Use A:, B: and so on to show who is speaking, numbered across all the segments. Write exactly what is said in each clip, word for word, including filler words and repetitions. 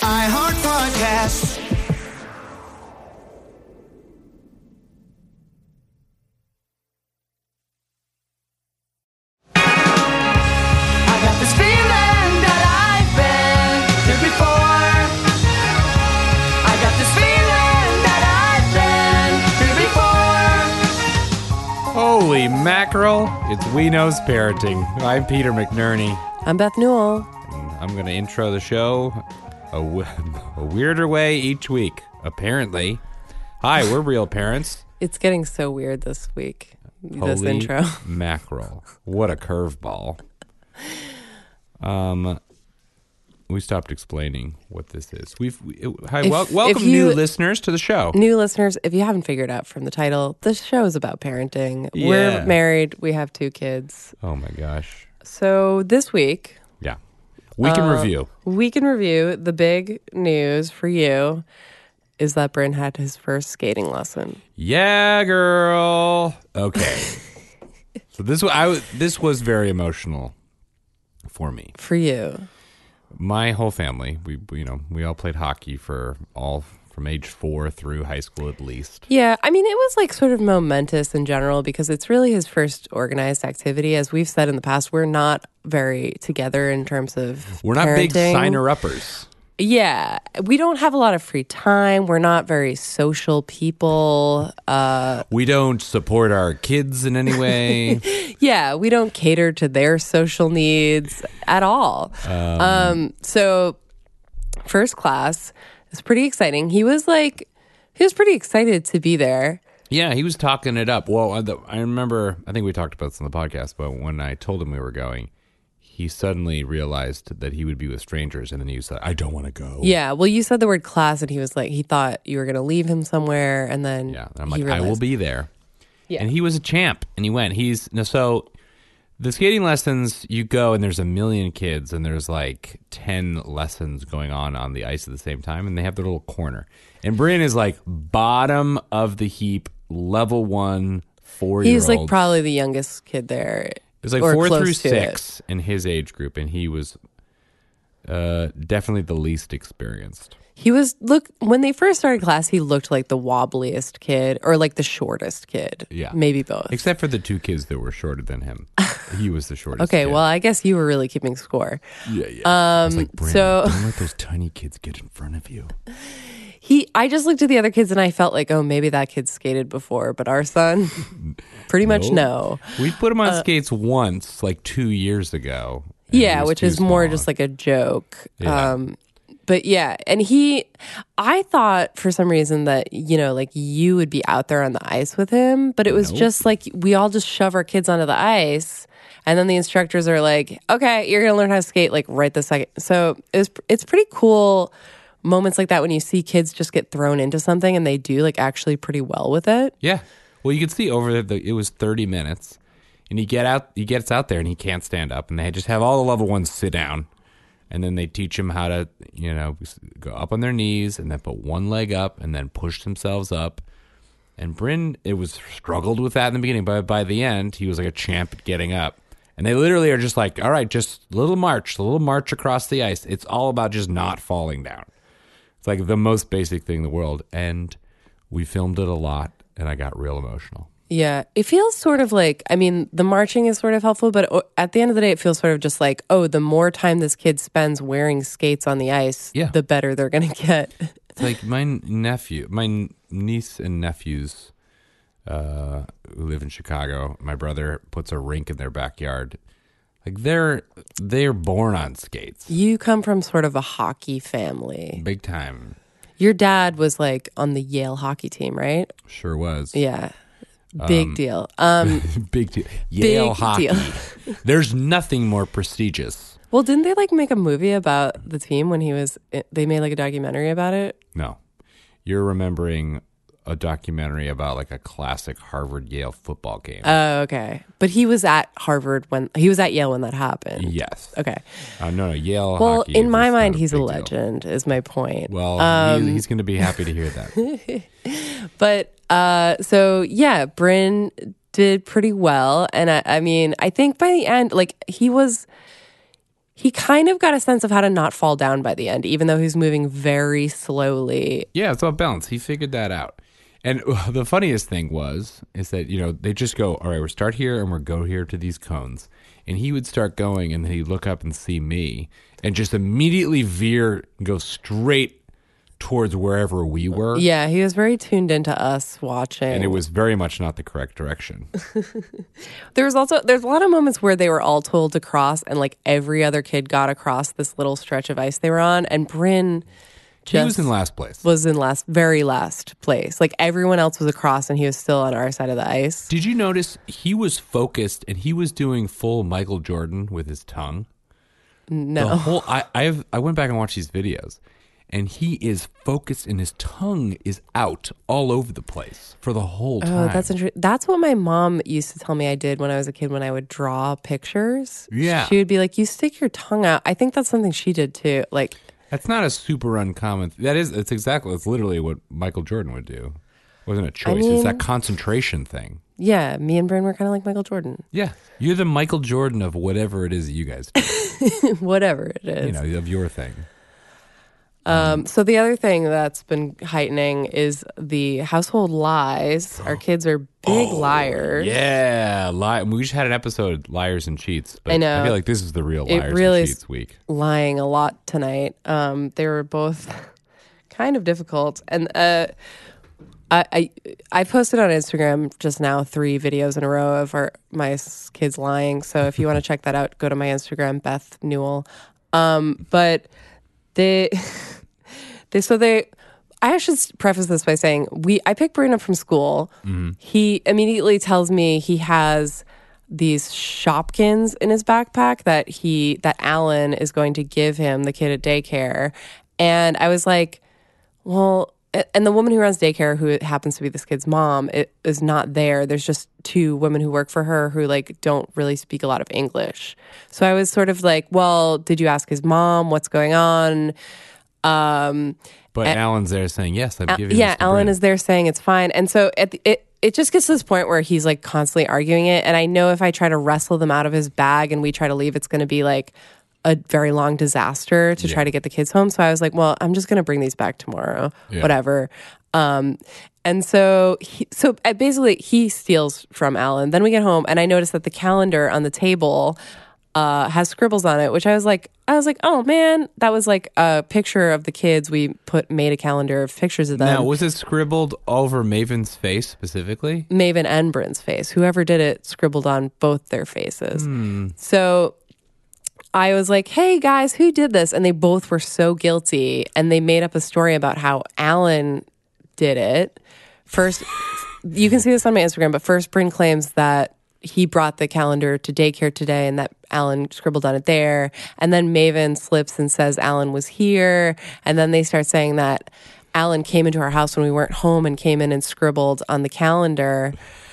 A: iHeart Podcasts. I got this feeling that I've been here before. I got this feeling that I've been here before.
B: Holy mackerel, it's We Knows Parenting. I'm Peter McNerney.
C: I'm Beth Newell.
B: And I'm going to intro the show a, w- a weirder way each week, apparently. Hi, we're real parents.
C: It's getting so weird this week, this
B: Holy
C: intro.
B: mackerel. What a curveball. Um, we stopped explaining what this is. We've we, hi,
C: If-
B: wel- welcome
C: if you-
B: new listeners to the show.
C: New listeners, if you haven't figured out from the title, this show is about parenting.
B: Yeah.
C: We're married. We have two kids.
B: Oh my gosh.
C: So this week,
B: Yeah. We can
C: Uh,
B: review.
C: we can review the big news for you is that Bryn had his first skating lesson.
B: Yeah, girl. Okay. So this was I was- this was very emotional for me.
C: For you.
B: My whole family, we we, you know, we all played hockey for all from age four through high school at least.
C: Yeah, I mean, it was like sort of momentous in general because it's really his first organized activity. As we've said in the past, we're not very together in terms of
B: We're not big
C: parenting.
B: signer-uppers.
C: Yeah, we don't have a lot of free time. We're not very social people. Uh,
B: We don't support our kids in any way.
C: yeah, we don't cater to their social needs at all. Um, um, so, first class is pretty exciting. He was like, he was pretty excited to be there.
B: Yeah, he was talking it up. Well, I, I remember, I think we talked about this on the podcast, but when I told him we were going, he suddenly realized that he would be with strangers, and then he said, I don't want to go.
C: Yeah, well, you said the word class, and he was like, he thought you were going to leave him somewhere, and then
B: Yeah, and I'm
C: he
B: like, I will
C: realized-
B: be there.
C: Yeah.
B: And he was a champ, and he went. He's no, so the skating lessons, you go, and there's a million kids, and there's like ten lessons going on on the ice at the same time, and they have their little corner. And Brian is like bottom of the heap, level one, four year
C: He's
B: old.
C: like probably the youngest kid there.
B: It was like
C: or
B: four
C: close
B: through
C: to
B: six in his age group, and he was uh, definitely the least experienced.
C: He was, look, when they first started class, he looked like the wobbliest kid or like the shortest kid.
B: Yeah.
C: Maybe both.
B: Except for the two kids that were shorter than him. He was the shortest
C: Okay,
B: kid.
C: well, I guess you were really keeping score.
B: Yeah, yeah. I was
C: Um,
B: like, Brandon,
C: so-
B: don't let those tiny kids get in front of you.
C: He, I just looked at the other kids and I felt like, oh, maybe that kid skated before, but our son, pretty much no.
B: We put him on skates once, like two years ago. and he
C: Yeah,
B: was
C: which
B: too
C: is more
B: small.
C: just like a joke.
B: Yeah.
C: Um, but yeah, and he, I thought for some reason that, you know, like you would be out there on the ice with him, but it was
B: Nope.
C: just like we all just shove our kids onto the ice. And then the instructors are like, okay, you're going to learn how to skate like right this second. So it was, it's pretty cool moments like that when you see kids just get thrown into something and they do like actually pretty well with it.
B: Yeah. Well, you could see over the, it was thirty minutes, and he get out, he gets out there, and he can't stand up, and they just have all the level ones sit down, and then they teach him how to, you know, go up on their knees, and then put one leg up, and then push themselves up. And Bryn, it was struggled with that in the beginning, but by the end, he was like a champ at getting up. And they literally are just like, all right, just a little march, a little march across the ice. It's all about just not falling down. It's like the most basic thing in the world. And we filmed it a lot, and I got real emotional.
C: Yeah, it feels sort of like, I mean, the marching is sort of helpful, but o- at the end of the day, it feels sort of just like, oh, the more time this kid spends wearing skates on the ice,
B: Yeah.
C: the better they're going to get.
B: It's like my nephew, my niece and nephews uh, who live in Chicago, my brother puts a rink in their backyard. Like they're they're born on skates,
C: You come from sort of a hockey family.
B: big time.
C: Your dad was like on the Yale hockey team, right?
B: Sure was.
C: Yeah. Big deal. Um,
B: Big deal. Yale
C: Big
B: hockey.
C: deal.
B: There's nothing more prestigious.
C: well, didn't they like make a movie about the team when he was, they made like a documentary about it?
B: No. You're remembering a documentary about like a classic Harvard Yale football game.
C: Oh, okay. But he was at Harvard when, he was at Yale when that happened.
B: yes.
C: Okay.
B: Uh, no, no, Yale
C: Well,
B: hockey.
C: in
B: is
C: my
B: just
C: mind,
B: not
C: he's a
B: big deal.
C: legend, is my point.
B: Well,
C: Um,
B: he, he's going to be happy to hear that.
C: But uh, so yeah, Bryn did pretty well, and I, I mean, I think by the end, like he was, he kind of got a sense of how to not fall down by the end, even though he's moving very slowly.
B: Yeah, it's all balance. He figured that out. And uh, the funniest thing was, is that, you know, they just go, all right, we'll start here and we'll go here to these cones. And he would start going and then he'd look up and see me and just immediately veer and go straight towards wherever we were.
C: Yeah, he was very tuned into us watching.
B: And it was very much not the correct direction.
C: There was also, there's a lot of moments where they were all told to cross and like every other kid got across this little stretch of ice they were on. And Bryn just
B: He was in last place.
C: was in last, very last place. Like everyone else was across and he was still on our side of the ice.
B: Did you notice he was focused and he was doing full Michael Jordan with his tongue?
C: No.
B: The whole, I, I've, I went back and watched these videos. And he is focused, and his tongue is out all over the place for the whole time.
C: Oh, that's interesting. That's what my mom used to tell me I did when I was a kid when I would draw pictures.
B: Yeah.
C: She would be like, you stick your tongue out. I think that's something she did too. Like,
B: That's not a super uncommon. That is, it's exactly, it's literally what Michael Jordan would do. It wasn't a choice.
C: mean-
B: it's that concentration thing.
C: yeah, me and Bryn were kind of like Michael Jordan.
B: Yeah. You're the Michael Jordan of whatever it is that you guys do,
C: Whatever it is.
B: you know, of your thing.
C: Um, so the other thing that's been heightening is the household lies. Our kids are big liars.
B: Yeah. Lie. We just had an episode, Liars and Cheats. But
C: I know.
B: I feel like this is the real
C: It
B: Liars
C: really
B: and
C: is-
B: Cheats week.
C: Lying a lot tonight. Um, they were both kind of difficult. And uh, I, I I posted on Instagram just now three videos in a row of our my s- kids lying. So if you want to check that out, go to my Instagram, Beth Newell. Um, but they, they so they. I should preface this by saying we. I picked Bryn up from school. He immediately tells me he has these Shopkins in his backpack that he that Alan is going to give him, the kid at daycare. And I was like, well, a- and the woman who runs daycare, who happens to be this kid's mom, it, is not there. There's just two women who work for her who like don't really speak a lot of English. So I was sort of like, well, did you ask his mom what's going on? Um,
B: But Alan's there saying, yes, I'm giving
C: yeah,
B: this to
C: Alan
B: Bryn.
C: is there saying it's fine. And so at the, it it just gets to this point where he's like constantly arguing it. And I know if I try to wrestle them out of his bag and we try to leave, it's going to be like a very long disaster to try
B: Yeah.
C: to get the kids home. So I was like, well, I'm just going to bring these back tomorrow,
B: Yeah.
C: whatever. Um, and so, he, so uh, basically he steals from Alan. Then we get home and I noticed that the calendar on the table uh, has scribbles on it, which I was like, I was like, oh man, that was like a picture of the kids. We put made a calendar of pictures of them.
B: Now, was it scribbled over Maven's face specifically?
C: Maven and Bryn's face. Whoever did it scribbled on both their faces. So I was like, hey guys, who did this? And they both were so guilty. And they made up a story about how Alan did it. First, you can see this on my Instagram, but first Bryn claims that he brought the calendar to daycare today and that Alan scribbled on it there. And then Maven slips and says Alan was here. And then they start saying that Alan came into our house when we weren't home and came in and scribbled on the calendar.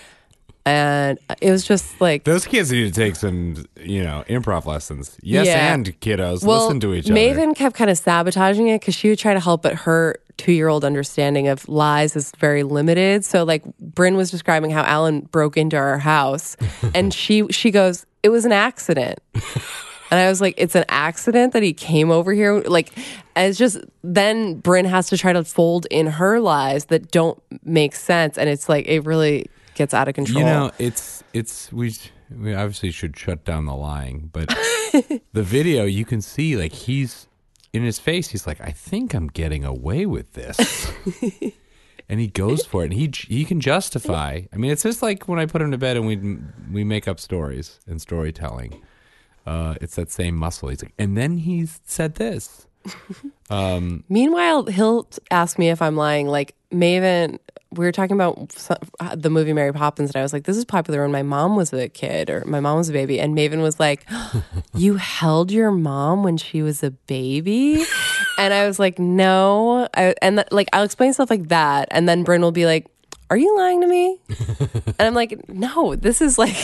C: And it was just like,
B: Those kids need to take some, you know, improv lessons. Yes,
C: Yeah.
B: and kiddos,
C: well,
B: listen to each other.
C: Maven kept kind of sabotaging it because she would try to help, but her two-year-old understanding of lies is very limited. So, like, Bryn was describing how Alan broke into our house, and she she goes, "It was an accident." And I was like, it's an accident that he came over here? Like, and it's just, then Bryn has to try to fold in her lies that don't make sense. And it's like, it really gets out of control.
B: You know, it's it's we we obviously should shut down the lying, but the video you can see like he's in his face. He's like, I think I'm getting away with this, and he goes for it, and he he can justify. I mean, it's just like when I put him to bed and we we make up stories and storytelling. Uh, it's that same muscle. He's like, and then he said this. Um,
C: Meanwhile, he'll t- ask me if I'm lying. Like, Maven, we were talking about some, the movie Mary Poppins, and I was like, this is popular when my mom was a kid or my mom was a baby. And Maven was like, you held your mom when she was a baby? And I was like, no. I, and th- like, I'll explain stuff like that. And then Bryn will be like, are you lying to me? And I'm like, no, this is like...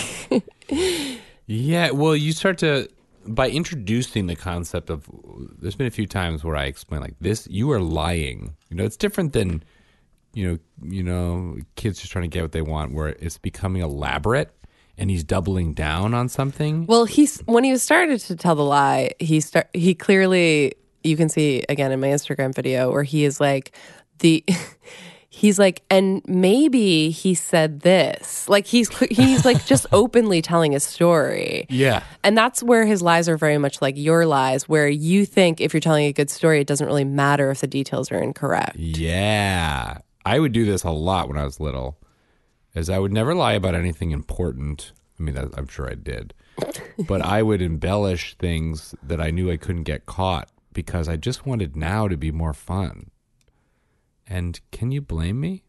B: Yeah, well, you start to, by introducing the concept of, there's been a few times where I explain like this, you are lying. You know, it's different than, you know, you know, kids just trying to get what they want, where it's becoming elaborate. and he's doubling down on something.
C: Well, he's when he was started to tell the lie, he start he clearly, you can see again in my Instagram video where he is like the he's like, and maybe he said this. Like he's he's like just openly telling his story.
B: Yeah.
C: And that's where his lies are very much like your lies, where you think if you're telling a good story, it doesn't really matter if the details are incorrect.
B: Yeah. I would do this a lot when I was little, as I would never lie about anything important. I mean, I'm sure I did. But I would embellish things that I knew I couldn't get caught because I just wanted now to be more fun. And can you blame me?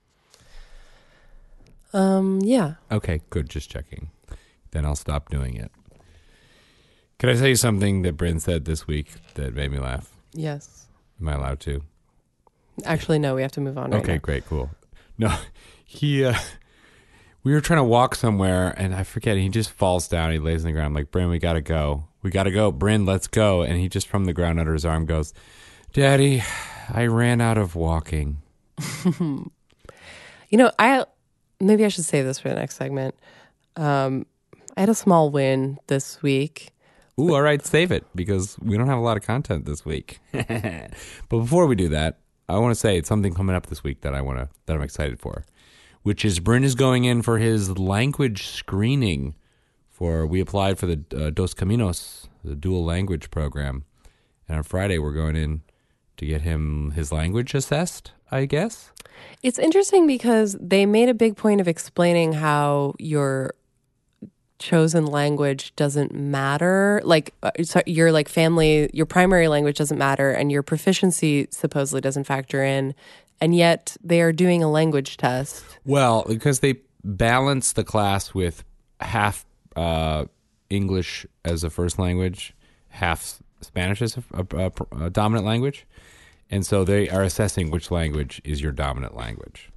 C: Um, yeah.
B: Okay, good. Just checking. Then I'll stop doing it. Can I tell you something that Bryn said this week that made me laugh?
C: Yes.
B: Am I allowed to?
C: Actually, no, we have to move on right
B: Okay,
C: now.
B: great, cool. No, he, uh, we were trying to walk somewhere, and I forget, he just falls down, he lays on the ground. I'm like, Bryn, we gotta go. We gotta go. Bryn, let's go. And he just from the ground under his arm goes, Daddy, I ran out of walking.
C: You know, I maybe I should save this for the next segment. Um, I had a small win this week.
B: Ooh, all right, save it, because we don't have a lot of content this week. But before we do that, I want to say it's something coming up this week that I want to that I'm excited for, which is Bryn is going in for his language screening. For we applied for the uh, Dos Caminos, the dual language program, and on Friday we're going in to get him his language assessed, I guess.
C: It's interesting because they made a big point of explaining how your chosen language doesn't matter. Like uh, so your like family, your primary language doesn't matter, and your proficiency supposedly doesn't factor in. And yet they are doing a language test.
B: Well, because they balance the class with half uh, English as a first language, half Spanish as a, a, a, a dominant language. And so they are assessing which language is your dominant language.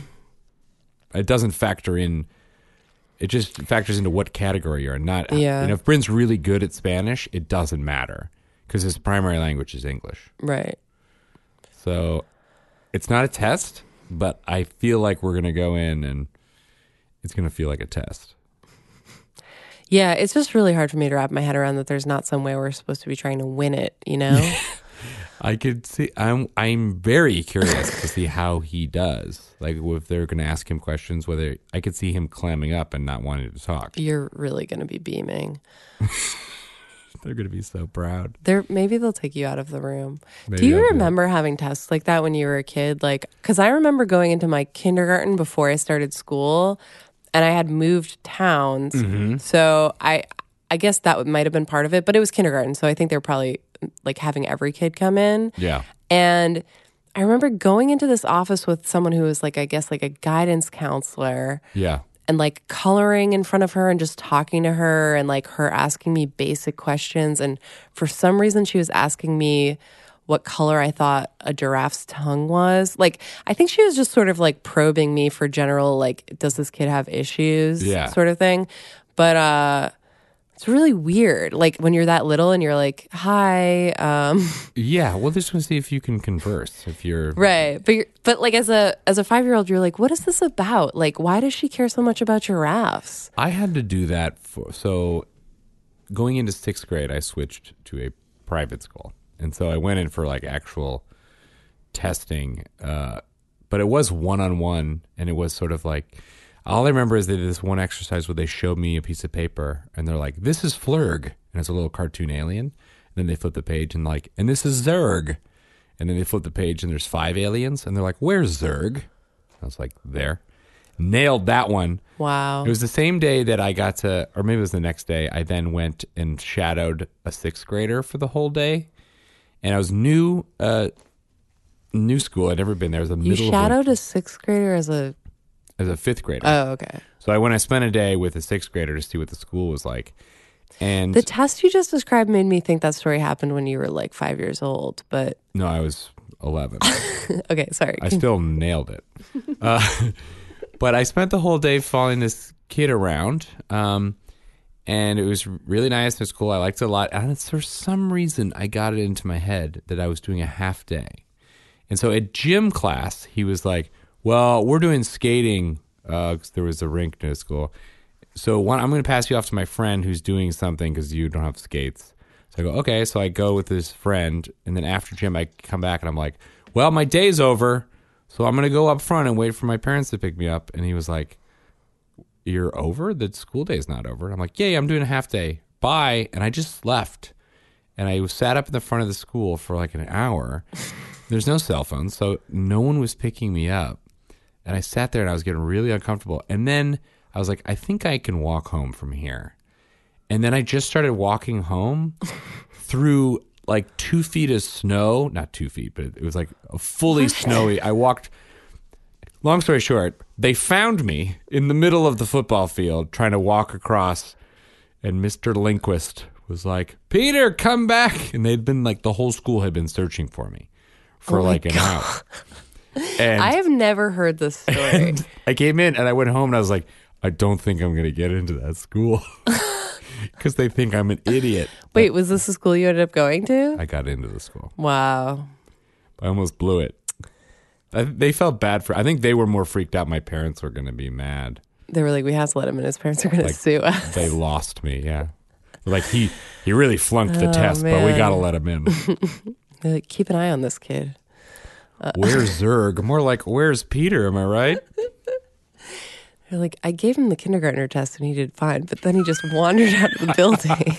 B: It doesn't factor in, it just factors into what category you're in. Not,
C: Yeah.
B: And if Bryn's really good at Spanish, it doesn't matter because his primary language is English.
C: Right.
B: So it's not a test, but I feel like we're going to go in and it's going to feel like a test.
C: Yeah, it's just really hard for me to wrap my head around that there's not some way we're supposed to be trying to win it, you know?
B: I could see. I'm. I'm very curious to see how he does. Like if they're going to ask him questions, whether I could see him clamming up and not wanting to talk.
C: You're really going to be beaming.
B: They're going to be so proud.
C: They're, maybe they'll take you out of the room.
B: Maybe
C: do you
B: I'll do
C: remember having tests like that when you were a kid? Like, because I remember going into my kindergarten before I started school, and I had moved towns.
B: Mm-hmm.
C: So I, I guess that might have been part of it. But it was kindergarten, so I think they were probably like having every kid come in.
B: Yeah.
C: And I remember going into this office with someone who was like, I guess, like a guidance counselor.
B: Yeah.
C: And like coloring in front of her and just talking to her and like her asking me basic questions. And for some reason, she was asking me what color I thought a giraffe's tongue was. Like, I think she was just sort of like probing me for general, like, does this kid have issues?
B: Yeah.
C: Sort of thing. But uh, it's really weird. Like when you're that little and you're like, hi. Um,
B: Yeah. Well, just want to see if you can converse. If you're
C: right. But you're, but like as a as a five year old, you're like, what is this about? Like, why does she care so much about giraffes?
B: I had to do that for so going into sixth grade, I switched to a private school, and so I went in for like actual testing. Uh, but it was one on one, and it was sort of like. All I remember is they did this one exercise where they showed me a piece of paper and they're like, this is Flurg. And it's a little cartoon alien. And then they flip the page and like, and this is Zurg. And then they flip the page and there's five aliens. And they're like, where's Zurg? I was like, there. Nailed that one.
C: Wow.
B: It was the same day that I got to, or maybe it was the next day, I then went and shadowed a sixth grader for the whole day. And I was new, uh, new school. I'd never been there. It was the
C: You
B: middle of
C: shadowed a sixth grader as a
B: as a fifth grader.
C: oh okay.
B: So I went. I spent a day with a sixth grader to see what the school was like, and
C: The test you just described made me think that story happened when you were like five years old. But
B: no, I was eleven.
C: okay, sorry.
B: I still nailed it, uh, but I spent the whole day following this kid around, um, and it was really nice. It was cool. I liked it a lot, and for some reason, I got it into my head that I was doing a half day, and so at gym class, he was like, well, we're doing skating because uh, there was a rink near school. so one, I'm going to pass you off to my friend who's doing something because you don't have skates. So I go, okay. So I go with this friend, and then after gym, I come back and I'm like, well, my day's over, so I'm going to go up front and wait for my parents to pick me up. And he was like, you're over? The school day's not over. I'm like, yeah, yeah, I'm doing a half day. Bye. And I just left. And I sat up in the front of the school for like an hour. There's no cell phone, so no one was picking me up. And I sat there and I was getting really uncomfortable. And then I was like, I think I can walk home from here. And then I just started walking home through like two feet of snow. Not two feet, but it was like a fully snowy. I walked, long story short, they found me in the middle of the football field trying to walk across. And Mister Lindquist was like, Peter, come back. And they'd been like, the whole school had been searching for me for
C: Oh
B: like an
C: God.
B: hour. And
C: I have never heard this story.
B: I came in and I went home and I was like, I don't think I'm going to get into that school because they think I'm an idiot.
C: Wait, was this the school you ended up going to?
B: I got into the school.
C: Wow.
B: I almost blew it. I, they felt bad for, I think they were more freaked out. My parents were going to be mad.
C: They were like, we have to let him in. His parents are going
B: Like,
C: to sue us.
B: They lost me. Yeah. Like he, he really flunked the
C: Oh,
B: test, but we
C: man.
B: got to let him in.
C: They're like, keep an eye on this kid.
B: Where's Zerg? More like, where's Peter? Am I right?
C: They're like, I gave him the kindergartner test and he did fine, but then he just wandered out of the building.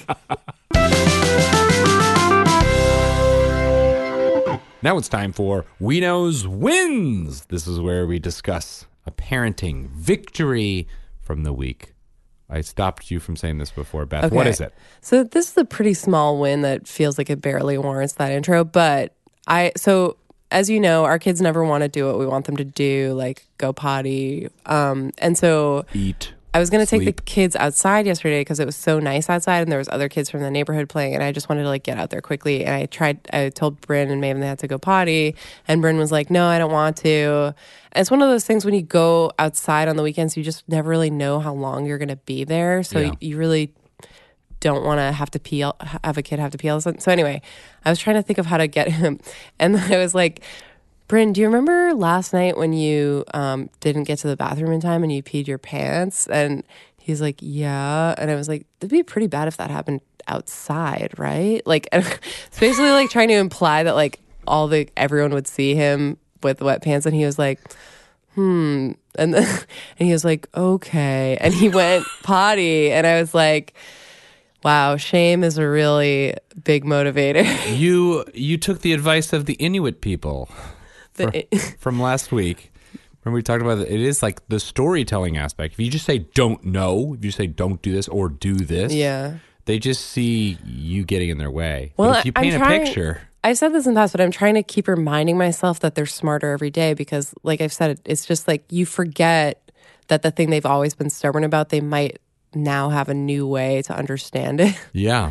B: Now it's time for We Knows Wins. This is where we discuss a parenting victory from the week. I stopped you from saying this before, Beth. What
C: Okay.
B: is it?
C: So this is a pretty small win that feels like it barely warrants that intro, but I so as you know, our kids never want to do what we want them to do, like go potty. Um, and so
B: Eat.
C: I was going to take the
B: Sleep.
C: kids outside yesterday because it was so nice outside and there was other kids from the neighborhood playing and I just wanted to like get out there quickly. And I tried, I told Bryn and Maven they had to go potty and Bryn was like, no, I don't want to. And it's one of those things when you go outside on the weekends, you just never really know how long you're going to be there. So
B: Yeah.
C: you, you really don't want to have to pee, all- have a kid have to pee all of a sudden. So anyway, I was trying to think of how to get him. And then I was like, Bryn, do you remember last night when you um, didn't get to the bathroom in time and you peed your pants? And he's like, yeah. And I was like, it'd be pretty bad if that happened outside, right? Like, it's basically like trying to imply that like all the, everyone would see him with wet pants. And he was like, hmm. And then, and he was like, okay. And he went potty. And I was like, wow, shame is a really big motivator.
B: You you took the advice of the Inuit people
C: The-
B: fr- from last week. Remember we talked about it? It is like the storytelling aspect. If you just say don't know, if you say don't do this or do this,
C: yeah.
B: they just see you getting in their way.
C: Well,
B: but if you
C: I'm
B: paint a
C: trying-
B: picture,
C: I've said this in the past, but I'm trying to keep reminding myself that they're smarter every day because, like I've said, it's just like you forget that the thing they've always been stubborn about, they might now have a new way to understand it.
B: yeah.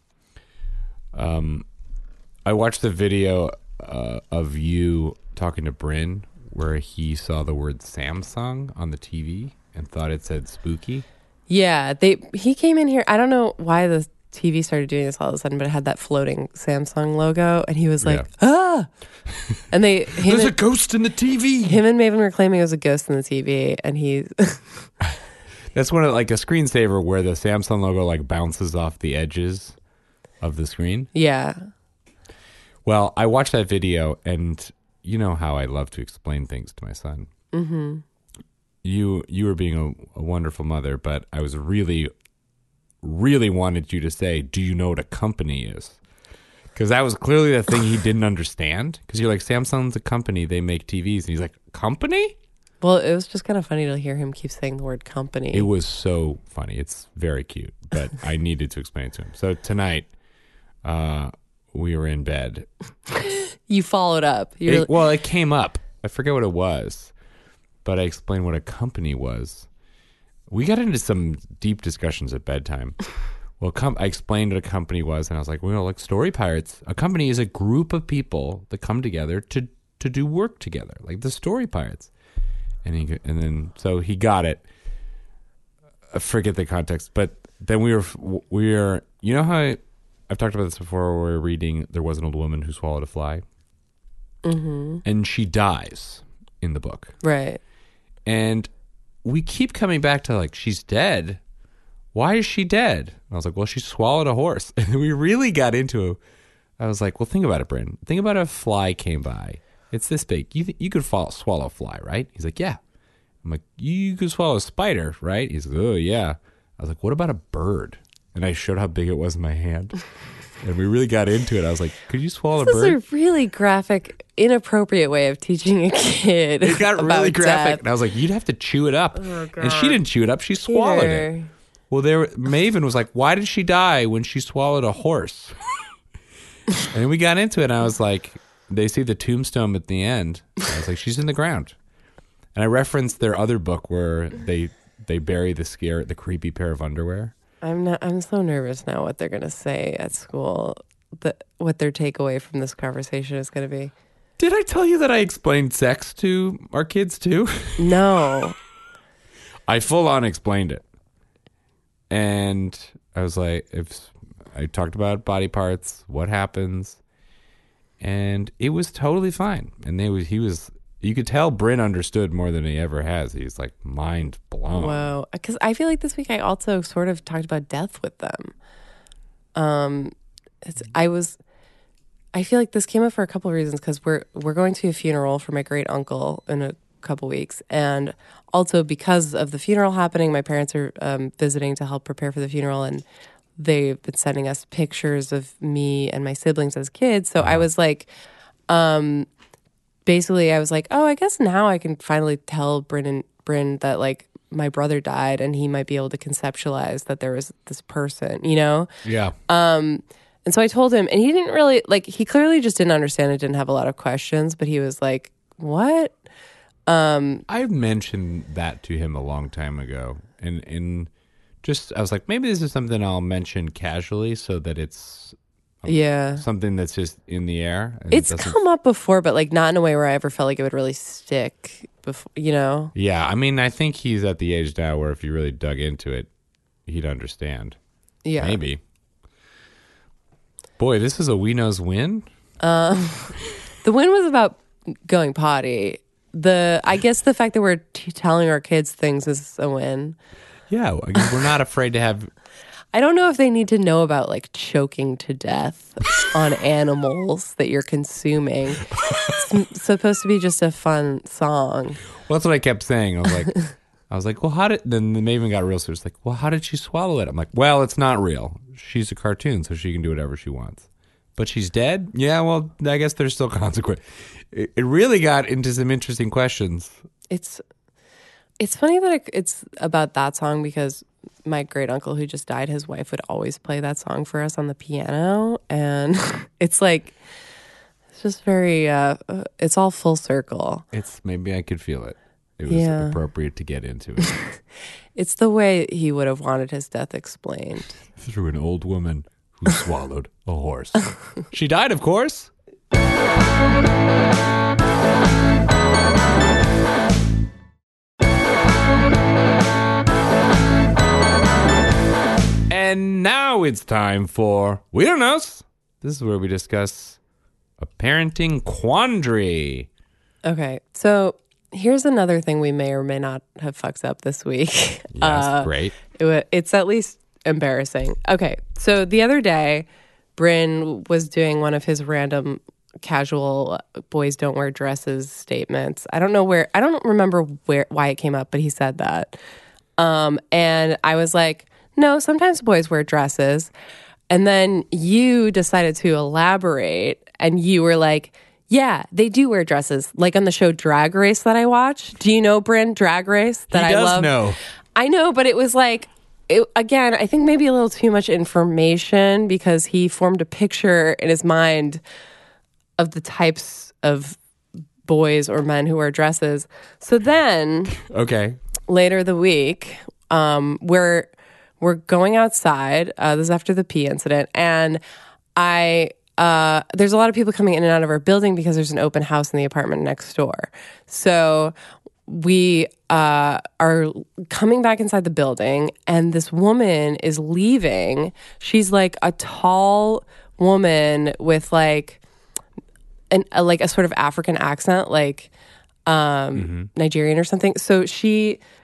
B: Um, I watched the video uh, of you talking to Bryn where he saw the word Samsung on the T V and thought it said spooky.
C: Yeah, they he came in here. I don't know why the T V started doing this all of a sudden, but it had that floating Samsung logo, and he was like,
B: Yeah.
C: ah. And they him
B: There's a
C: and,
B: ghost in the T V.
C: him and Maven were claiming it was a ghost in the T V, and he
B: That's one of like a screensaver where the Samsung logo like bounces off the edges of the screen.
C: yeah.
B: Well, I watched that video, and you know how I love to explain things to my son. Mm-hmm. You you were being a, a wonderful mother, but I was really, really wanted you to say, "Do you know what a company is?" Because that was clearly the thing he didn't understand. Because you're like, Samsung's a company; they make T Vs, and he's like, "Company?"
C: Well, it was just kind of funny to hear him keep saying the word company.
B: It was so funny. It's very cute, but I needed to explain it to him. So tonight, uh, we were in bed.
C: You followed up. You're
B: It- well, it came up. I forget what it was, but I explained what a company was. We got into some deep discussions at bedtime. Well, com- I explained what a company was, and I was like, well, like Story Pirates, a company is a group of people that come together to to do work together, like the Story Pirates. And he and then so he got it. I forget the context, but then we were we were you know how I, I've talked about this before. Where we were reading There Was an Old Woman Who Swallowed a Fly, mm-hmm. and she dies in the book,
C: right.
B: and we keep coming back to like she's dead, why is she dead? And I was like, well, she swallowed a horse. And we really got into it. I was like, well, think about it, Bryn. Think about if a fly came by. It's this big. You th- you could fall, swallow a fly, right? He's like, yeah. I'm like, you could swallow a spider, right? He's like, oh, yeah. I was like, what about a bird? And I showed how big it was in my hand. And we really got into it. I was like, could you swallow
C: This
B: a bird?
C: is a really graphic, inappropriate way of teaching a kid.
B: It got
C: about
B: really graphic.
C: death.
B: And I was like, you'd have to chew it up.
C: Oh, God.
B: And she didn't chew it up. She swallowed it.
C: Peter.
B: Well, there, Maven was like, why did she die when she swallowed a horse? And then we got into it, and I was like, they see the tombstone at the end. I was like, she's in the ground. And I referenced their other book where they they bury the scare, the creepy pair of underwear.
C: I'm not. I'm so nervous now. What they're gonna say at school. The what their takeaway from this conversation is gonna be.
B: Did I tell you that I explained sex to our kids too?
C: No.
B: I full on explained it. And I was like, if I talked about body parts, what happens, and it was totally fine. And they was he was you could tell Bryn understood more than he ever has. He's like mind blown.
C: Whoa. Because I feel like this week I also sort of talked about death with them. Um, it's I was. I feel like this came up for a couple of reasons because we're we're going to a funeral for my great uncle in a couple weeks, and also because of the funeral happening, my parents are um, visiting to help prepare for the funeral, and they've been sending us pictures of me and my siblings as kids. So I was like, um, basically, I was like, oh, I guess now I can finally tell Bryn and Bryn that like my brother died, and he might be able to conceptualize that there was this person, you know?
B: Yeah.
C: Um, and so I told him, and he didn't really like. He clearly just didn't understand it. Didn't have a lot of questions, but he was like, "What?" Um,
B: I mentioned that to him a long time ago, and and just I was like, maybe this is something I'll mention casually, so that it's
C: yeah,
B: something that's just in the air. And
C: it's
B: it doesn't-
C: come up before, but like not in a way where I ever felt like it would really stick. Before, you know?
B: Yeah, I mean, I think he's at the age now where if you really dug into it, he'd understand.
C: Yeah,
B: Maybe. Boy, this is a We Knows win.
C: Um, the win was about going potty. The I guess the fact that we're t- telling our kids things is a win.
B: Yeah, I guess we're not afraid to have.
C: I don't know if they need to know about like choking to death on animals that you're consuming. It's m- supposed to be just a fun song.
B: Well, that's what I kept saying. I was like, I was like, well, how did? Then the Maven got real serious. Like, well, how did she swallow it? I'm like, well, it's not real. She's a cartoon, so she can do whatever she wants. But she's dead? Yeah, well, I guess there's still consequence. It, it really got into some interesting questions.
C: It's it's funny that it, it's about that song because my great uncle who just died, his wife would always play that song for us on the piano, and it's like it's just very uh, it's all full circle.
B: It's maybe I could feel it. It was
C: Yeah.
B: appropriate to get into it.
C: It's the way he would have wanted his death explained.
B: Through an old woman who swallowed a horse. She died, of course. And now it's time for We Don't Know. This is where we discuss a parenting quandary.
C: Okay, so here's another thing we may or may not have fucked up this week.
B: Yes,
C: Uh,
B: great.
C: It wa- it's at least embarrassing. Okay, so the other day, Bryn was doing one of his random casual boys don't wear dresses statements. I don't know where, I don't remember where why it came up, but he said that. Um, and I was like, no, sometimes boys wear dresses. And then you decided to elaborate, and you were like, yeah, they do wear dresses, like on the show Drag Race that I watch. Do you know Bryn, Drag Race that
B: He
C: I
B: does
C: love?
B: know.
C: I know, but it was like, it, again, I think maybe a little too much information because he formed a picture in his mind of the types of boys or men who wear dresses. So then
B: Okay.
C: later the week, um, we're we're going outside. Uh, this is after the pee incident, and I uh, there's a lot of people coming in and out of our building because there's an open house in the apartment next door. So we uh, are coming back inside the building, and this woman is leaving. She's like a tall woman with like an a, like a sort of African accent, like um, Nigerian or something. So she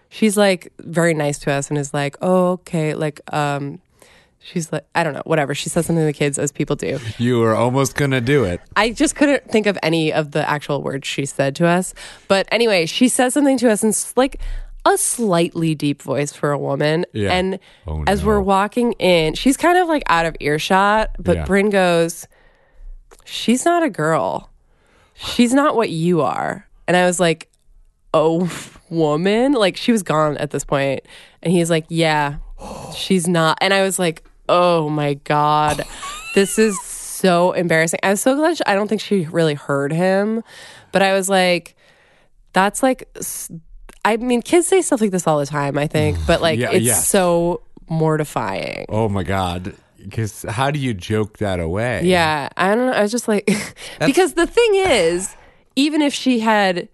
C: she's like very nice to us and is like, oh, okay. Like, um, she's like, I don't know, whatever. She says something to the kids as people do.
B: You were almost going to do it.
C: I just couldn't think of any of the actual words she said to us. But anyway, she says something to us in s- like a slightly deep voice for a woman.
B: Yeah.
C: And
B: Oh,
C: as
B: no.
C: we're walking in, she's kind of like out of earshot, but
B: Yeah.
C: Bryn goes, she's not a girl. She's not what you are. And I was like, oh, woman? Like, she was gone at this point. And he's like, yeah, she's not. And I was like, oh my God, this is so embarrassing. I was so glad she, I don't think she really heard him. But I was like, that's like, s- I mean, kids say stuff like this all the time, I think. But like,
B: Yeah,
C: it's
B: yes.
C: so mortifying.
B: Oh my God. Because how do you joke that away?
C: Yeah, I don't know. I was just like, because the thing is, even if she had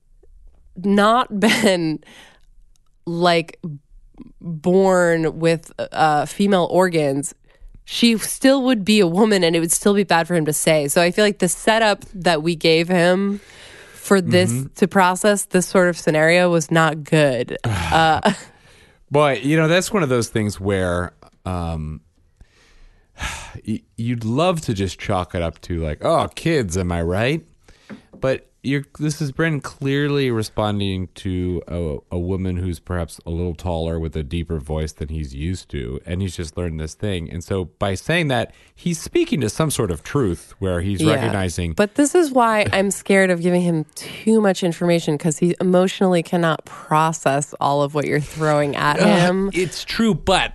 C: not been like born with uh, female organs, she still would be a woman and it would still be bad for him to say. So I feel like the setup that we gave him for this
B: Mm-hmm.
C: to process this sort of scenario was not good. Uh,
B: Boy, you know, that's one of those things where um, y- you'd love to just chalk it up to like, oh, kids, am I right? But you're, this is Bryn clearly responding to a, a woman who's perhaps a little taller with a deeper voice than he's used to, and he's just learned this thing. And so by saying that, he's speaking to some sort of truth where he's
C: Yeah.
B: recognizing.
C: But this is why I'm scared of giving him too much information because he emotionally cannot process all of what you're throwing at him.
B: It's true, but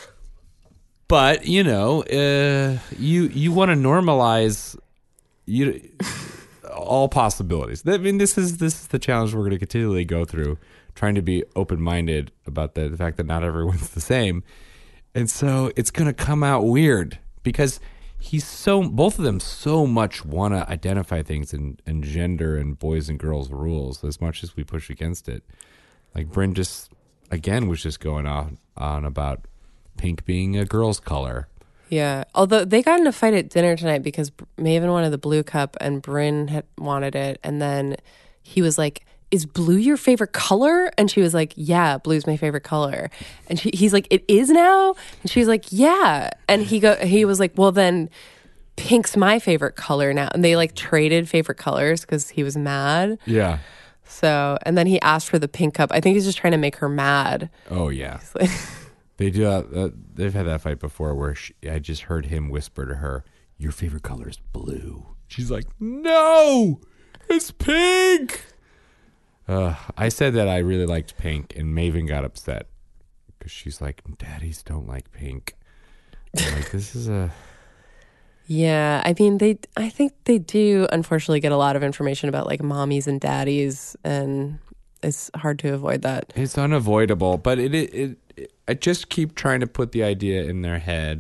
B: but you know, uh, you you want to normalize you all possibilities. I mean, this is this is the challenge we're going to continually go through, trying to be open minded about the, the fact that not everyone's the same, and so it's going to come out weird because he's so both of them so much want to identify things in, in gender and boys and girls rules as much as we push against it. Like Bryn just again was just going on on about pink being a girl's color.
C: Yeah. Although they got in a fight at dinner tonight because Maven wanted the blue cup and Bryn had wanted it. And then he was like, is blue your favorite color? And she was like, yeah, blue's my favorite color. And she, he's like, it is now? And she was like, yeah. And he go, he was like, well, then pink's my favorite color now. And they like traded favorite colors because he was mad.
B: Yeah.
C: So, and then he asked for the pink cup. I think he's just trying to make her mad.
B: Oh yeah.
C: Like,
B: They do. Uh, uh, they've had that fight before where she, I just heard him whisper to her, "Your favorite color is blue." She's like, "No, it's pink." Uh, I said that I really liked pink, and Maven got upset because she's like, "Daddies don't like pink." I'm like, this is a
C: yeah, I mean, they. I think they do. Unfortunately, get a lot of information about like mommies and daddies, and it's hard to avoid that.
B: it's unavoidable, but it, it it I just keep trying to put the idea in their head,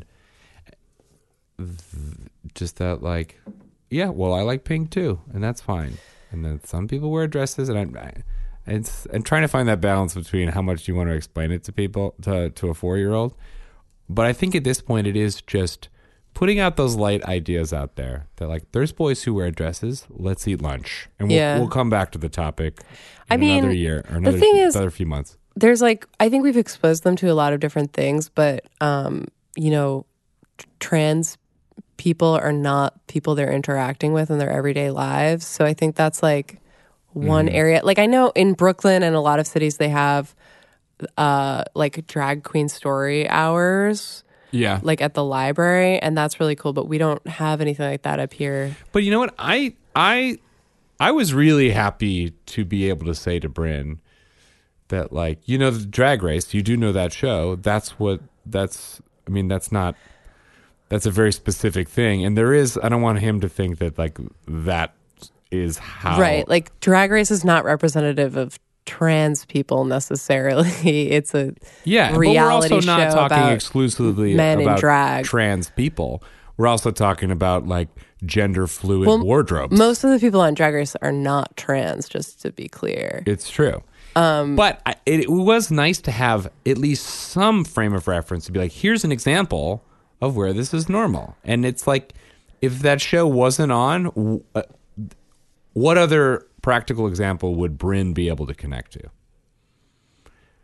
B: just that like, yeah, well, I like pink too, and that's fine. And then some people wear dresses, and I'm, I, it's and trying to find that balance between how much you want to explain it to people to to a four year old. But I think at this point, it is just putting out those light ideas out there that like, there's boys who wear dresses. Let's eat lunch, and we'll
C: Yeah.
B: we'll come back to the topic. In
C: I mean,
B: another year or another,
C: thing is-
B: another few months.
C: There's like, I think we've exposed them to a lot of different things, but um, you know, t- trans people are not people they're interacting with in their everyday lives. So I think that's like one area. Like I know in Brooklyn and a lot of cities they have uh like drag queen story hours
B: Yeah,
C: like at the library, and that's really cool, but we don't have anything like that up here.
B: but you know what? I I I was really happy to be able to say to Bryn that, like, you know, the Drag Race, you do know that show. That's what that's. I mean, that's not. That's a very specific thing, and there is. I don't want him to think that like that is how
C: Right. Like Drag Race is not representative of trans people necessarily. It's a
B: Yeah, but we're
C: reality
B: also not
C: show
B: talking
C: about
B: exclusively
C: men in
B: about
C: drag.
B: trans people. We're also talking about like gender fluid
C: Well,
B: wardrobes.
C: Most of the people on Drag Race are not trans, just to be clear.
B: It's true. Um, but I, it, it was nice to have at least some frame of reference to be like, here's an example of where this is normal. And it's like, if that show wasn't on, w- uh, what other practical example would Bryn be able to connect to?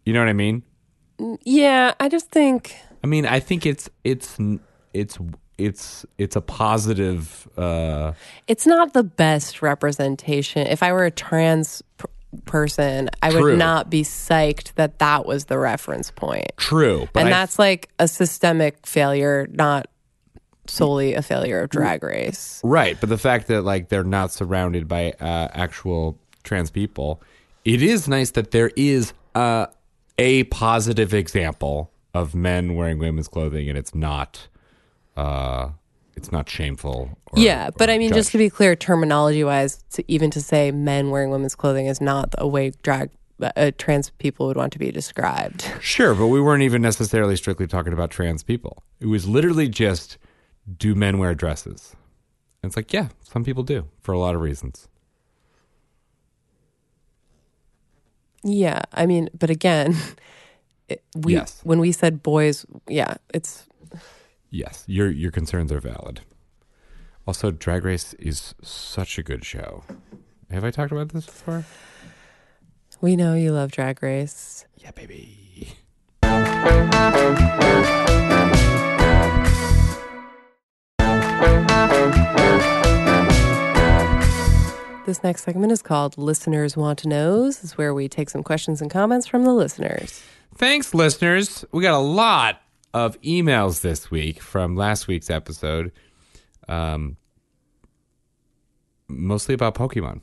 B: You know what I mean?
C: Yeah, I just think
B: I mean, I think it's it's it's it's it's a positive. Uh,
C: it's not the best representation. If I were a trans p- person, I
B: True.
C: would not be psyched that that was the reference point.
B: true, but
C: and
B: I,
C: that's like a systemic failure, not solely a failure of Drag Race.
B: right. But the fact that like they're not surrounded by uh, actual trans people, it is nice that there is uh, a positive example of men wearing women's clothing, and it's not uh, it's not shameful. Or,
C: Yeah, but
B: or
C: I mean, just to
B: judged.
C: be clear, terminology-wise, to even to say men wearing women's clothing is not a way drag uh, trans people would want to be described.
B: Sure, but we weren't even necessarily strictly talking about trans people. It was literally just, do men wear dresses? And it's like, yeah, some people do for a lot of reasons.
C: Yeah, I mean, but again, it, we
B: Yes.
C: when we said boys, yeah, it's
B: Yes, your your concerns are valid. Also, Drag Race is such a good show. Have I talked about this before?
C: we know you love Drag Race.
B: Yeah, baby.
C: This next segment is called Listeners Want to Knows. This is where we take some questions and comments from the listeners.
B: Thanks, listeners. We got a lot of emails this week from last week's episode, um, mostly about Pokemon.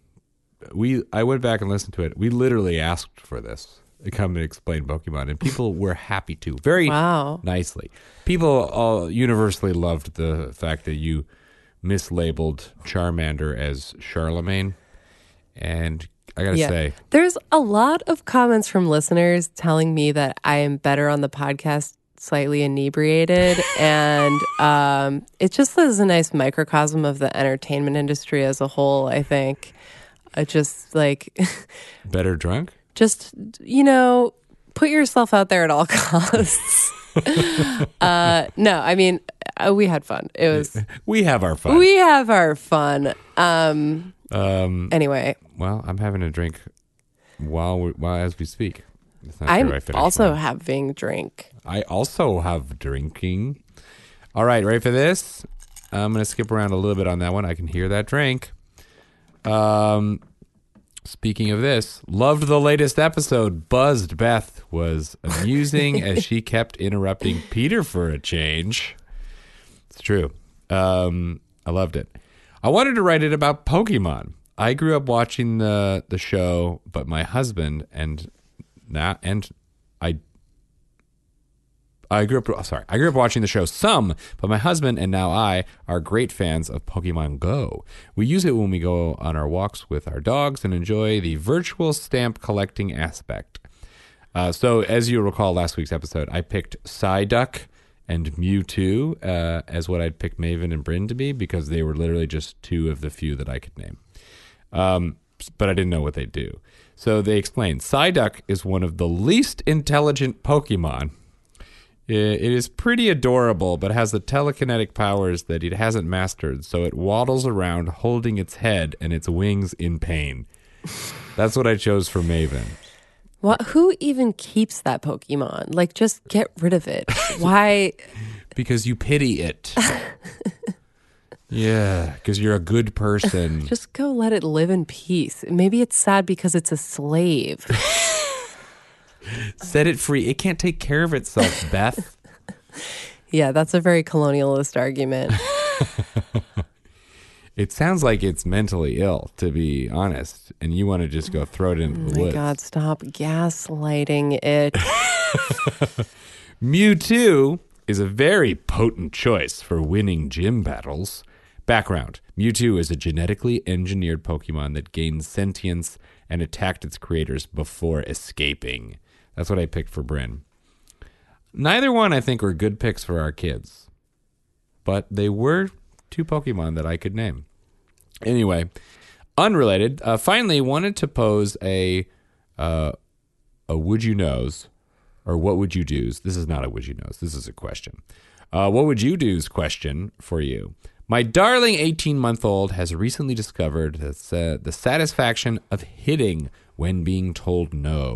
B: We I went back and listened to it. We literally asked for this to come and explain Pokemon, and people were happy to, very
C: Wow.
B: nicely. People all universally loved the fact that you mislabeled Charmander as Charlemagne, and I gotta
C: Yeah.
B: say,
C: There's a lot of comments from listeners telling me that I am better on the podcast slightly inebriated. and um, it just is a nice microcosm of the entertainment industry as a whole, I think. I just like,
B: better drunk.
C: just, you know, put yourself out there at all costs. uh, no, I mean, uh, we had fun. It was,
B: We have our fun.
C: we have our fun. Um,
B: um,
C: anyway,
B: Well, I'm having a drink while we, while as we speak. It's not sure
C: I'm
B: I finished
C: also
B: mine.
C: having drink.
B: I also have drinking. All right, ready for this? I'm going to skip around a little bit on that one. I can hear that drink. Um, speaking of this, loved the latest episode. Buzzed Beth was amusing as she kept interrupting Peter for a change. It's true. Um, I loved it. I wanted to write it about Pokemon. I grew up watching the the show, but my husband and now and I I grew up sorry, I grew up watching the show some, but my husband and now I are great fans of Pokemon Go. We use it when we go on our walks with our dogs and enjoy the virtual stamp collecting aspect. Uh, so as you recall last week's episode, I picked Psyduck and Mewtwo uh, as what I'd picked Maven and Bryn to be because they were literally just two of the few that I could name. Um, but I didn't know what they do. So they explained Psyduck is one of the least intelligent Pokemon. It is pretty adorable, but has the telekinetic powers that it hasn't mastered, so it waddles around holding its head and its wings in pain. That's what I chose for Maven.
C: What? Who even keeps that Pokemon? Like, just get rid of it. Why?
B: Because you pity it. Yeah, because you're a good person.
C: Just go let it live in peace. Maybe it's sad because it's a slave.
B: Set it free. It can't take care of itself, Beth.
C: Yeah, that's a very colonialist argument.
B: It sounds like it's mentally ill, to be honest, and you want to just go throw it into
C: Oh
B: the
C: my
B: woods.
C: God, stop gaslighting it.
B: Mewtwo is a very potent choice for winning gym battles. Background: Mewtwo is a genetically engineered Pokemon that gained sentience and attacked its creators before escaping. That's what I picked for Bryn. Neither one, I think, were good picks for our kids. But they were two Pokemon that I could name. Anyway, unrelated, uh, finally wanted to pose a, uh, a would you knows, or what would you do's. This is not a would you knows. This is a question. Uh, what would you do's question for you. My darling eighteen-month-old has recently discovered the, uh, the satisfaction of hitting when being told no.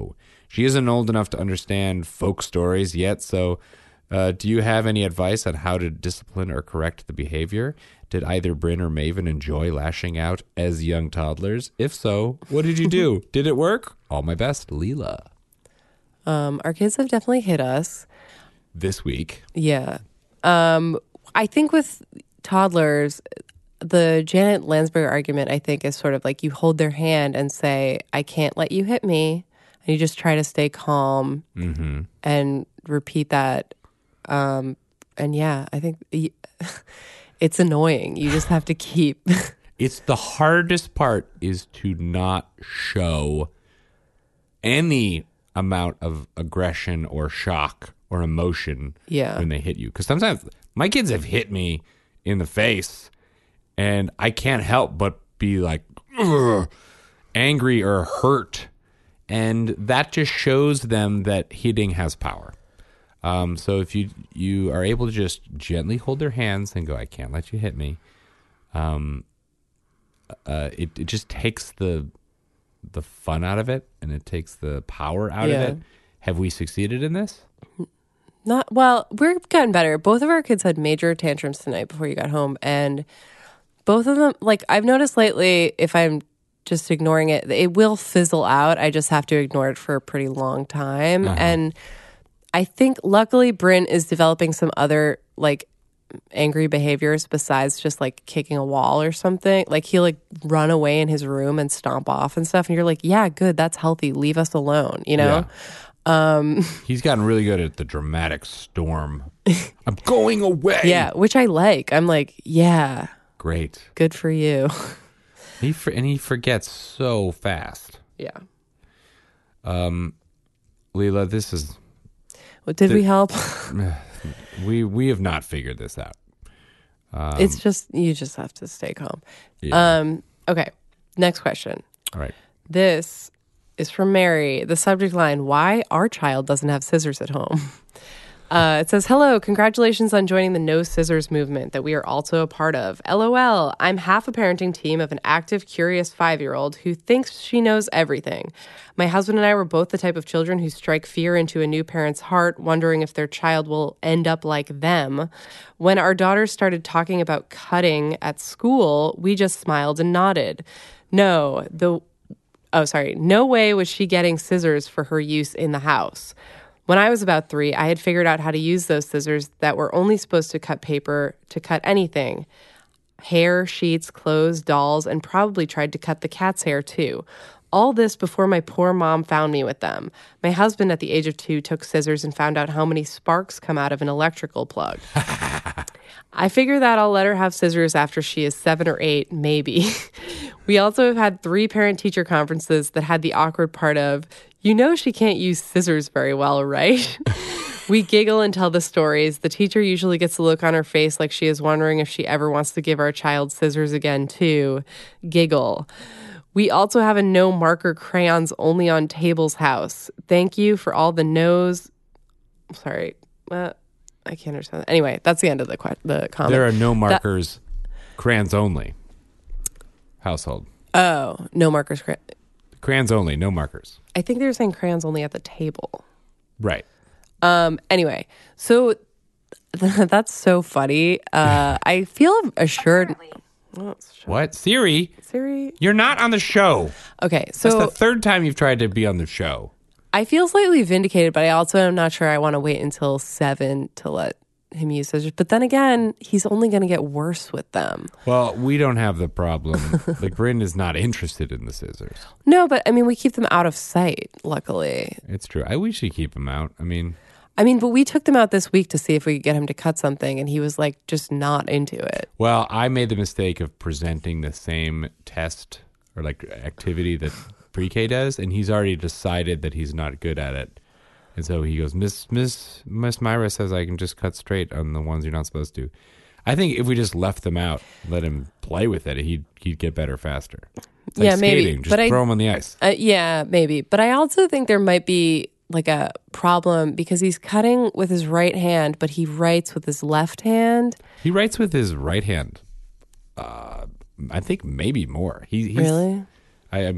B: She isn't old enough to understand folk stories yet. So, uh, do you have any advice on how to discipline or correct the behavior? Did either Bryn or Maven enjoy lashing out as young toddlers? If so, what did you do? Did it work? All my best, Leela.
C: Um, our kids have definitely hit us.
B: This week.
C: Yeah. Um, I think with toddlers, the Janet Landsberg argument, I think, is sort of like you hold their hand and say, I can't let you hit me. And you just try to stay calm
B: Mm-hmm.
C: and repeat that. Um, and yeah, I think y- it's annoying. You just have to keep.
B: It's the hardest part is to not show any amount of aggression or shock or emotion
C: Yeah.
B: when they hit you. Because sometimes my kids have hit me in the face and I can't help but be like "Ugh," angry or hurt. And that just shows them that hitting has power. Um, so if you you are able to just gently hold their hands and go, I can't let you hit me. Um, uh, it, it just takes the the fun out of it and it takes the power out
C: Yeah.
B: of it. Have we succeeded in this?
C: Not well, we're gotten better. Both of our kids had major tantrums tonight before you got home. And both of them, like I've noticed lately, if I'm just ignoring it, it will fizzle out. I just have to ignore it for a pretty long time.
B: Uh-huh.
C: And I think luckily Bryn is developing some other like angry behaviors besides just like kicking a wall or something. Like he'll like run away in his room and stomp off and stuff. And you're like, yeah, good. That's healthy. Leave us alone, you know? Um,
B: He's gotten really good at the dramatic storm. I'm going away.
C: yeah, which I like. I'm like, yeah,
B: Great.
C: good for you.
B: He for, and he forgets so fast.
C: Yeah.
B: Leela, this is
C: Well, did we help?
B: we we have not figured this out.
C: It's just, you just have to stay calm.
B: Yeah.
C: Um, okay. Next question.
B: All right.
C: This is from Mary. The subject line, why our child doesn't have scissors at home. Uh, it says, hello, congratulations on joining the No Scissors movement that we are also a part of. LOL, I'm half a parenting team of an active, curious five-year-old who thinks she knows everything. My husband and I were both the type of children who strike fear into a new parent's heart, wondering if their child will end up like them. When our daughter started talking about cutting at school, we just smiled and nodded. No, the Oh, sorry. No way was she getting scissors for her use in the house. When I was about three, I had figured out how to use those scissors that were only supposed to cut paper to cut anything. Hair, sheets, clothes, dolls, and probably tried to cut the cat's hair too. All this before my poor mom found me with them. My husband at the age of two took scissors and found out how many sparks come out of an electrical plug. I figure that I'll let her have scissors after she is seven or eight, maybe. We also have had three parent-teacher conferences that had the awkward part of, you know she can't use scissors very well, right? We giggle and tell the stories. The teacher usually gets a look on her face like she is wondering if she ever wants to give our child scissors again, too. Giggle. We also have a no marker crayons only on tables house. Thank you for all the no's. Sorry. Uh, I can't understand that. Anyway, that's the end of the que- the comment.
B: There are no markers, crayons only. Household.
C: Oh, no markers. Cray-
B: Crayons only, no markers.
C: I think they're saying crayons only at the table.
B: Right.
C: Um. Anyway, so that's so funny. Uh, I feel assured. Oh,
B: What? Siri,
C: Siri.
B: you're not on the show.
C: Okay,
B: That's
C: so
B: the third time you've tried to be on the show.
C: I feel slightly vindicated, but I also am not sure I want to wait until seven to let him use scissors. But then again, he's only going to get worse with them.
B: Well, we don't have the problem. Like, Bryn is not interested in the scissors.
C: No, but I mean, we keep them out of sight, luckily.
B: It's true. I we should keep them out. I mean,
C: I mean, but we took them out this week to see if we could get him to cut something, and he was like just not into it.
B: well, I made the mistake of presenting the same test or like activity that pre-K does, and he's already decided that he's not good at it. And so he goes, Miss Miss Miss Myra says I can just cut straight on the ones you're not supposed to. I think if we just left them out, let him play with it, he'd he'd get better faster. It's like
C: Yeah, maybe,
B: skating. Just
C: but I-
B: throw him on the ice.
C: Uh, yeah, maybe. But I also think there might be like a problem because he's cutting with his right hand, but he writes with his left hand.
B: He writes with his right hand. Uh, I think maybe more. He he's,
C: Really?
B: I um, yeah.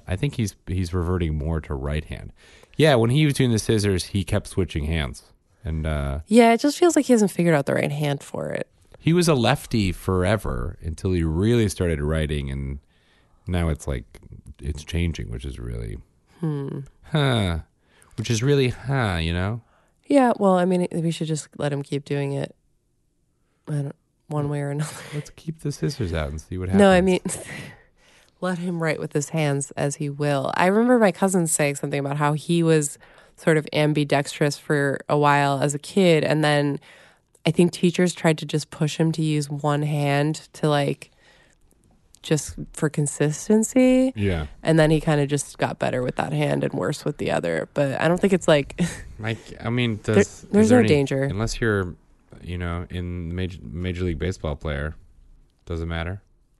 B: I think he's he's reverting more to right hand. Yeah, when he was doing the scissors, he kept switching hands. And uh,
C: Yeah, it just feels like he hasn't figured out the right hand for it.
B: he was a lefty forever until he really started writing, and now it's like it's changing, which is really
C: Hmm.
B: huh, which is really huh, you know.
C: Yeah, well, I mean, we should just let him keep doing it. I don't, one way or another.
B: Let's keep the scissors out and see what happens.
C: No, I mean, let him write with his hands as he will. I remember my cousin saying something about how he was sort of ambidextrous for a while as a kid, and then I think teachers tried to just push him to use one hand to like just for consistency.
B: yeah,
C: And then he kind of just got better with that hand and worse with the other. But I don't think it's like
B: like I mean, does,
C: There-
B: is
C: there's
B: there
C: no
B: any-
C: danger.
B: unless you're, you know, in major major league baseball player. Doesn't matter.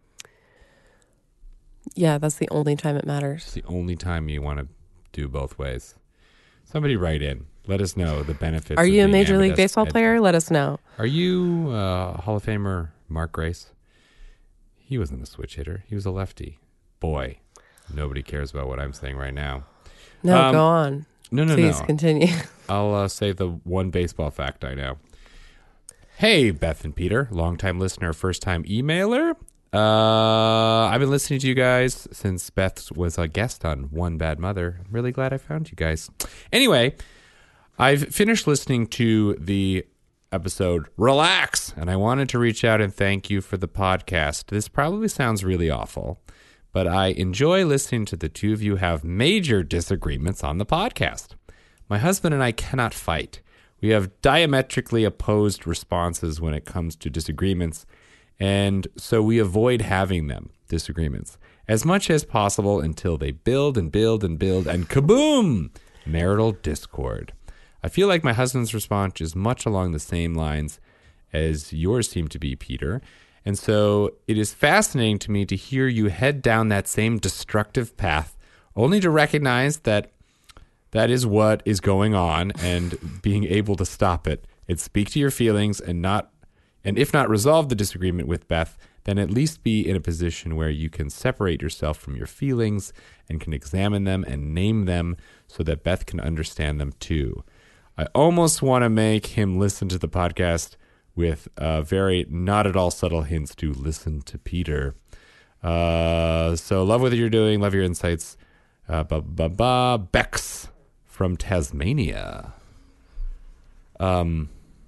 C: yeah, that's the only time it matters.
B: It's the only time you want to do both ways. Somebody write in. Let us know the benefits.
C: Are
B: of
C: you a
B: being
C: Major League
B: ambidex-
C: Baseball player? Let us know.
B: Are you uh, Hall of Famer Mark Grace? He wasn't a switch hitter. He was a lefty. Boy, nobody cares about what I'm saying right now.
C: No,
B: Um,
C: go on.
B: No, no,
C: Please
B: no.
C: continue.
B: I'll uh, say the one baseball fact I know. Hey, Beth and Peter, longtime listener, first-time emailer. Uh, I've been listening to you guys since Beth was a guest on One Bad Mother. I'm really glad I found you guys. Anyway, I've finished listening to the episode Relax, and I wanted to reach out and thank you for the podcast. This probably sounds really awful, but I enjoy listening to the two of you have major disagreements on the podcast. My husband and I cannot fight. We have diametrically opposed responses when it comes to disagreements, and so we avoid having them, disagreements, as much as possible until they build and build and build, and kaboom! Marital discord. I feel like my husband's response is much along the same lines as yours seem to be, Peter. And so it is fascinating to me to hear you head down that same destructive path, only to recognize that that is what is going on and being able to stop it and speak to your feelings and not, and if not resolve the disagreement with Beth, then at least be in a position where you can separate yourself from your feelings and can examine them and name them so that Beth can understand them too. I almost want to make him listen to the podcast with uh, very not at all subtle hints to listen to Peter. Uh, so love what you're doing. Love your insights. Uh, ba ba ba Bex from Tasmania. Um,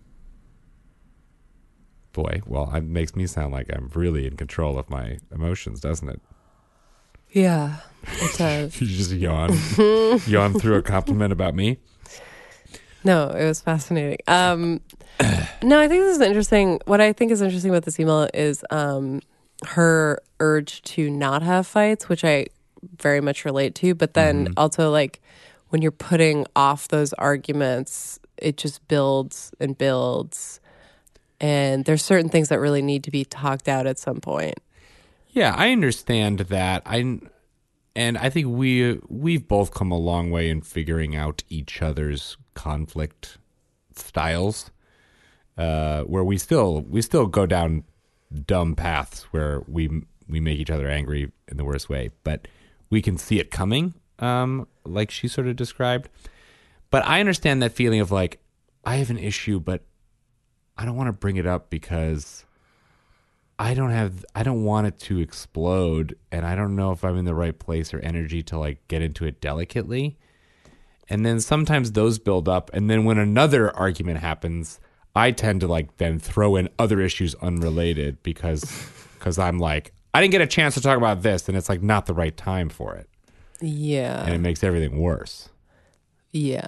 B: boy, well, it makes me sound like I'm really in control of my emotions, doesn't it?
C: Yeah, it does.
B: You just yawn, yawn through a compliment about me.
C: No, it was fascinating. Um, no, I think this is interesting. What I think is interesting about this email is um, her urge to not have fights, which I very much relate to. But then also, like, when you're putting off those arguments, it just builds and builds. And there's certain things that really need to be talked out at some point.
B: Yeah, I understand that. I and I think we we've both come a long way in figuring out each other's conflict styles. Uh, where we still we still go down dumb paths where we we make each other angry in the worst way, but we can see it coming, um, like she sort of described. But I understand that feeling of like, I have an issue, but I don't want to bring it up because I don't have, I don't want it to explode, and I don't know if I'm in the right place or energy to like get into it delicately. And then sometimes those build up, and then when another argument happens, I tend to like then throw in other issues unrelated because because I'm like, I didn't get a chance to talk about this, and it's like not the right time for it,
C: Yeah.
B: and it makes everything worse.
C: Yeah.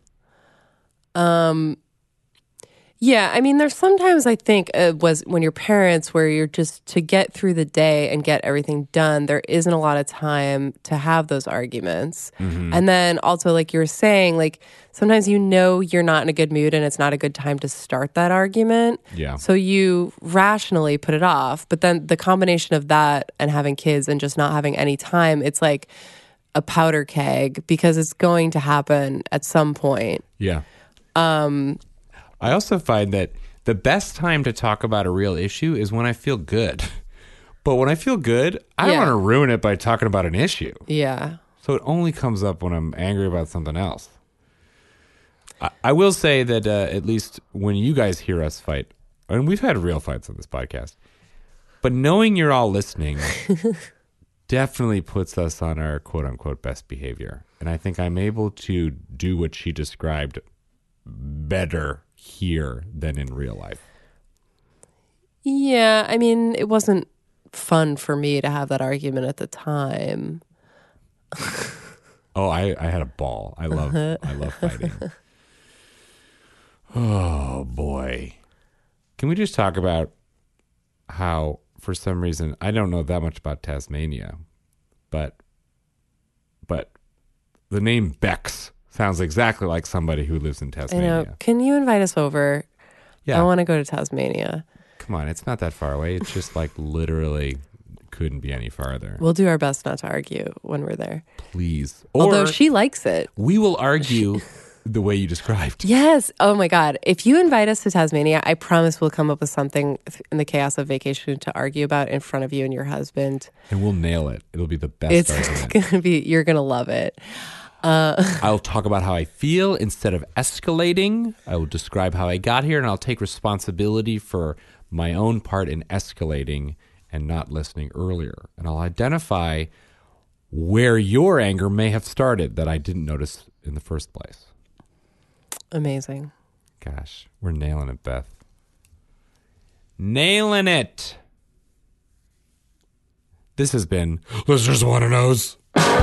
C: Um, yeah, I mean, there's sometimes I think it was when you're parents where you're just to get through the day and get everything done, there isn't a lot of time to have those arguments. And then also, like you were saying, like sometimes you know you're not in a good mood and it's not a good time to start that argument.
B: Yeah.
C: So you rationally put it off. But then the combination of that and having kids and just not having any time, it's like a powder keg because it's going to happen at some point.
B: Yeah. Um, I also find that the best time to talk about a real issue is when I feel good. But when I feel good, I don't
C: Yeah.
B: want to ruin it by talking about an issue.
C: Yeah.
B: So it only comes up when I'm angry about something else. I, I will say that uh, at least when you guys hear us fight, and we've had real fights on this podcast, but knowing you're all listening definitely puts us on our quote unquote best behavior. And I think I'm able to do what she described better here than in real life.
C: Yeah. I mean, it wasn't fun for me to have that argument at the time.
B: Oh, I, I had a ball. I love I love fighting. Oh boy. Can we just talk about how for some reason I don't know that much about Tasmania, but but the name Bex sounds exactly like somebody who lives in
C: I
B: Tasmania.
C: know. Can you invite us over?
B: Yeah.
C: I want to go to Tasmania.
B: Come on, it's not that far away. It's just like literally couldn't be any farther.
C: We'll do our best not to argue when we're there.
B: Please. Or
C: Although she likes it.
B: we will argue the way you described.
C: Yes. Oh my God. If you invite us to Tasmania, I promise we'll come up with something in the chaos of vacation to argue about in front of you and your husband.
B: And we'll nail it. It'll be the best
C: It's
B: argument.
C: going to be, you're going to love it.
B: I'll talk about how I feel instead of escalating. I will describe how I got here, and I'll take responsibility for my own part in escalating and not listening earlier. And I'll identify where your anger may have started that I didn't notice in the first place.
C: Amazing.
B: Gosh, we're nailing it, Beth. Nailing it. This has been Listeners Want to Knows.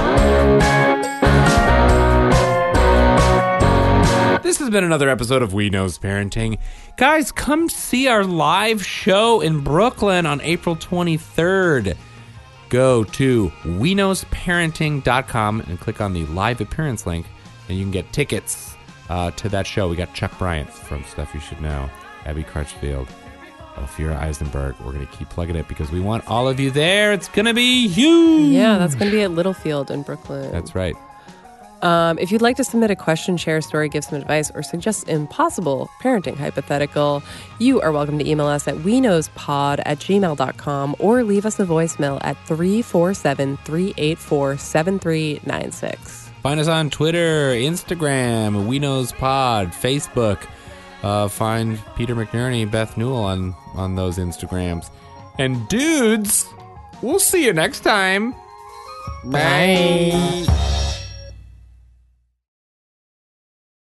B: This has been another episode of We Knows Parenting. Guys, come see our live show in Brooklyn on April twenty-third. Go to we knows parenting dot com and click on the live appearance link, and you can get tickets uh, to that show. We got Chuck Bryant from Stuff You Should Know, Abby Crutchfield, Ophira Eisenberg. We're going to keep plugging it because we want all of you there. It's going to be huge.
C: Yeah, that's going to be at Littlefield in Brooklyn.
B: That's right.
C: Um, if you'd like to submit a question, share a story, give some advice, or suggest impossible parenting hypothetical, you are welcome to email us at we knows pod at gmail dot com or leave us a voicemail at three four seven, three eight four, seven three nine six.
B: Find us on Twitter, Instagram, We Knows Pod, Facebook. Uh, find Peter McNerney, Beth Newell on, on those Instagrams. And dudes, we'll see you next time. Bye.